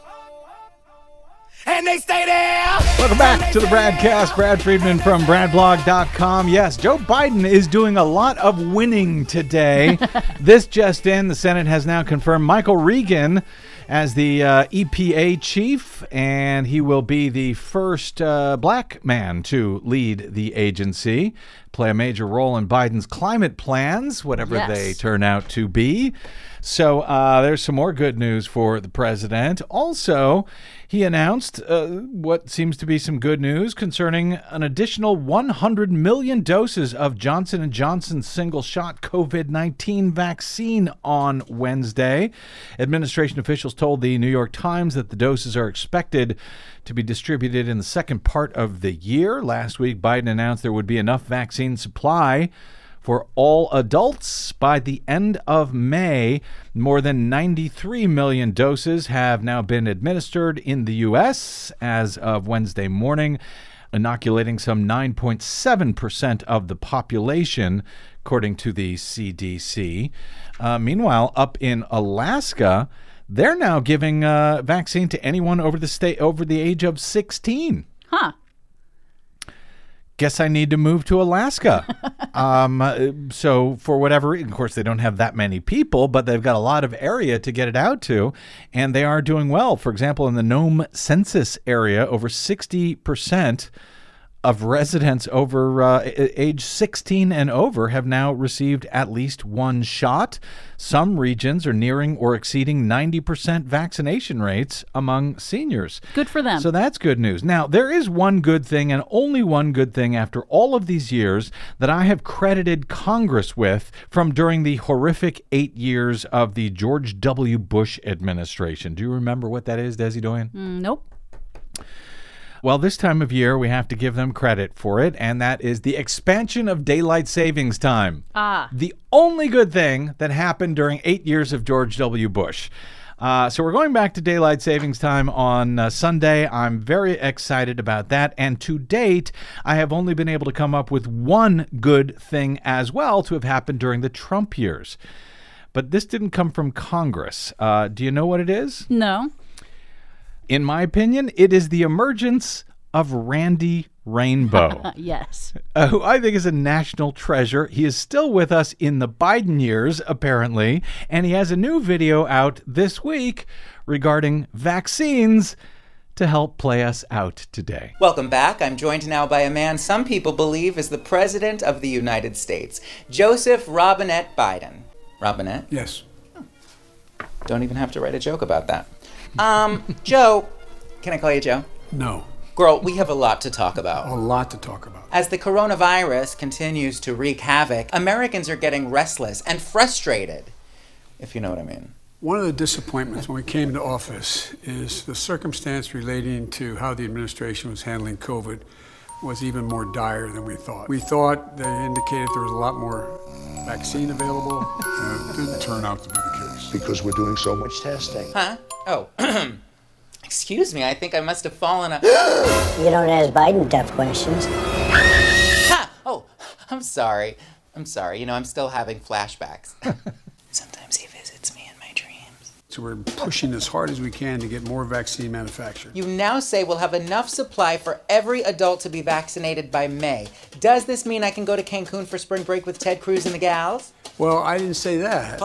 And they stay there. Welcome back to the Bradcast. Brad Friedman from brad blog dot com. Yes, Joe Biden is doing a lot of winning today. This just in, the Senate has now confirmed Michael Regan as the uh, E P A chief, and he will be the first uh, black man to lead the agency, play a major role in Biden's climate plans, whatever Yes. they turn out to be. So uh, there's some more good news for the president. Also, he announced uh, what seems to be some good news concerning an additional one hundred million doses of Johnson and Johnson's single-shot COVID nineteen vaccine on Wednesday. Administration officials told the New York Times that the doses are expected to be distributed in the second part of the year. Last week, Biden announced there would be enough vaccine supply for all adults by the end of May. More than ninety-three million doses have now been administered in the U S as of Wednesday morning, inoculating some nine point seven percent of the population, according to the C D C. Uh, meanwhile, up in Alaska, they're now giving uh, vaccine to anyone over the state over the age of sixteen. Huh. Guess I need to move to Alaska. um, so for whatever reason, of course, they don't have that many people, but they've got a lot of area to get it out to, and they are doing well. For example, in the Nome census area, over sixty percent of residents over uh, age sixteen and over have now received at least one shot. Some regions are nearing or exceeding ninety percent vaccination rates among seniors. Good for them. So that's good news. Now, there is one good thing, and only one good thing after all of these years, that I have credited Congress with from during the horrific eight years of the George W. Bush administration. Do you remember what that is, Desi Doyen? Mm, nope. Well, this time of year, we have to give them credit for it, and that is the expansion of daylight savings time. Ah. The only good thing that happened during eight years of George W. Bush. Uh, so we're going back to daylight savings time on uh, Sunday. I'm very excited about that. And to date, I have only been able to come up with one good thing as well to have happened during the Trump years. But this didn't come from Congress. Uh, do you know what it is? No. In my opinion, it is the emergence of Randy Rainbow, Yes. uh, who I think is a national treasure. He is still with us in the Biden years, apparently, and he has a new video out this week regarding vaccines to help play us out today. Welcome back. I'm joined now by a man some people believe is the President of the United States, Joseph Robinette Biden. Robinette? Yes. Don't even have to write a joke about that. Um, Joe, can I call you Joe? No. Girl, we have a lot to talk about. A lot to talk about. As the coronavirus continues to wreak havoc, Americans are getting restless and frustrated, if you know what I mean. One of the disappointments when we came to office is the circumstance relating to how the administration was handling COVID was even more dire than we thought. We thought they indicated there was a lot more vaccine available, and it didn't turn out to be the case. Because we're doing so much testing. Huh? Oh, excuse me, I think I must have fallen a... You don't ask Biden tough questions. Ha! Oh, I'm sorry. I'm sorry. You know, I'm still having flashbacks. Sometimes he visits me in my dreams. So we're pushing as hard as we can to get more vaccine manufactured. You now say we'll have enough supply for every adult to be vaccinated by May. Does this mean I can go to Cancun for spring break with Ted Cruz and the gals? Well, I didn't say that.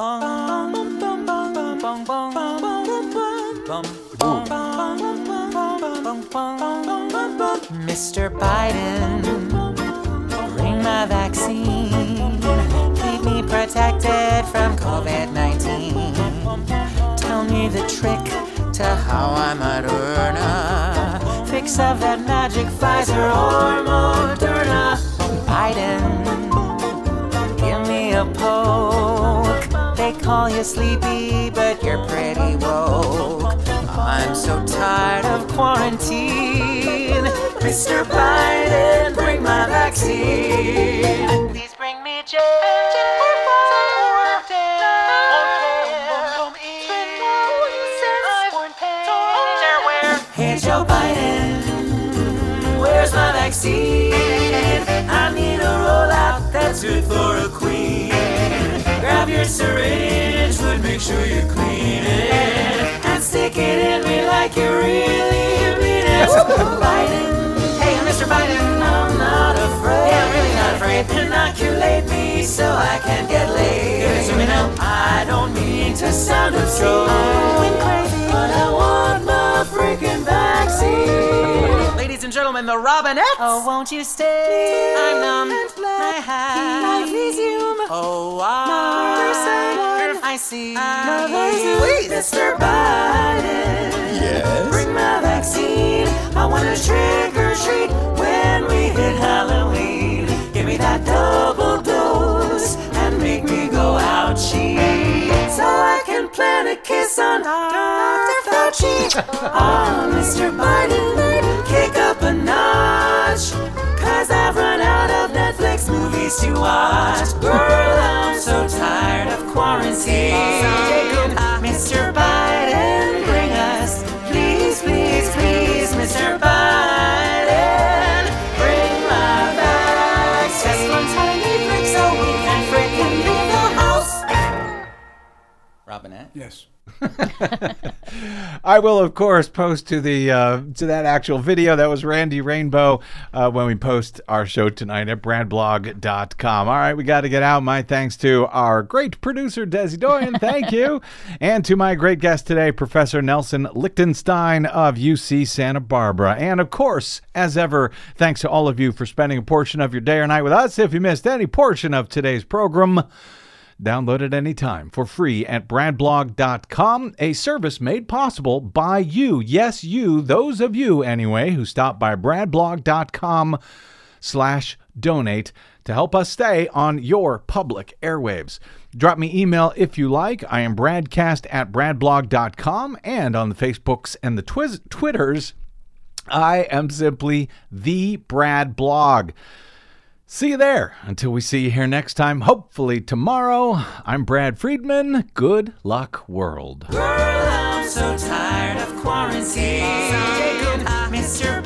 Mister Biden, bring my vaccine. Keep me protected. protected from covid nineteen. Tell me the trick to how I might earn a fix of that magic Pfizer or Moderna. Biden, give me a poke. They call you sleepy, but you're pretty woke. I'm so tired of quarantine. Mister Biden, bring my vaccine. Please bring me J. Hey Joe Biden, where's my vaccine? I need a rollout that's good for a queen. Grab your syringe, but make sure you clean it and stick it in me like you really mean it. Biden, hey Mister Biden, I'm not afraid. Yeah, I'm really not afraid. Inoculate me so I can get laid. Give it to me now. I don't mean to sound obscene, but I want my freaking vaccine. Ladies and gentlemen, the Robinettes. Oh, won't you stay? I'm numb. My hat. Oh, I, I see. Wait, Mister Biden. Yes? Bring my vaccine. I want to trick or treat when we hit Halloween. Give me that double dose and make me go ouchie, so I can plan a kiss on Doctor Fauci. Oh, Mister Biden, kick up a notch, cause I've run out of Netflix movies to watch. Girl, I'm so tired of quarantine. Mister Biden, bring us, please, please, please, Mister Biden, bring my bags. Just one tiny brick so we can frickin' leave the house. Robinette? Yes. I will, of course, post to the uh, to that actual video. That was Randy Rainbow uh, when we post our show tonight at brad blog dot com. All right, we got to get out. My thanks to our great producer, Desi Doyen. Thank you. And to my great guest today, Professor Nelson Lichtenstein of U C Santa Barbara. And, of course, as ever, thanks to all of you for spending a portion of your day or night with us. If you missed any portion of today's program, download it anytime for free at brad blog dot com, a service made possible by you. Yes, you, those of you anyway, who stop by brad blog dot com slash donate to help us stay on your public airwaves. Drop me email if you like. I am bradcast at brad blog dot com, and on the Facebooks and the twiz- Twitters, I am simply the Brad Blog. See you there. Until we see you here next time, hopefully tomorrow, I'm Brad Friedman. Good luck, world. Girl, I'm so tired of quarantine. Mister